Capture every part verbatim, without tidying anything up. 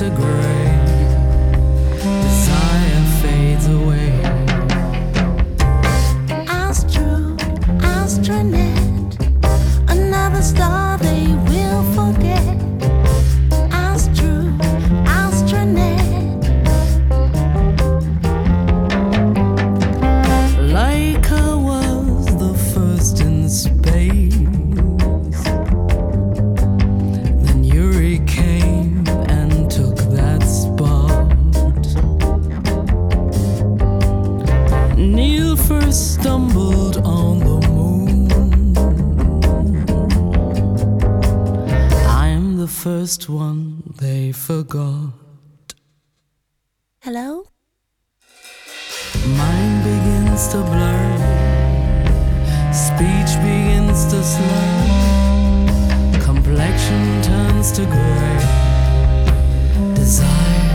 to gray. Desire fades away. Astro, astronaut, another star they will forget. Astro, astronaut. Laika was the first in space. Then Yuri came and took that spot. Neil first stumbled on the moon. I am the first one they forgot. Hello? Mind begins to blur. Speech begins to slur. Complexion turns to gray. Desire.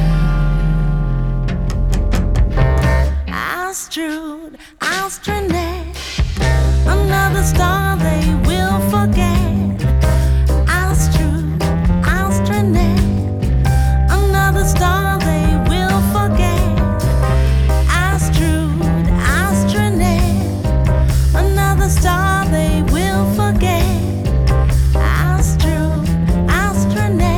Astro, astronaut, another star they will forget. Astro, astronaut, another star they will forget. Astro, astronaut, another star they will forget. Astro, astronaut.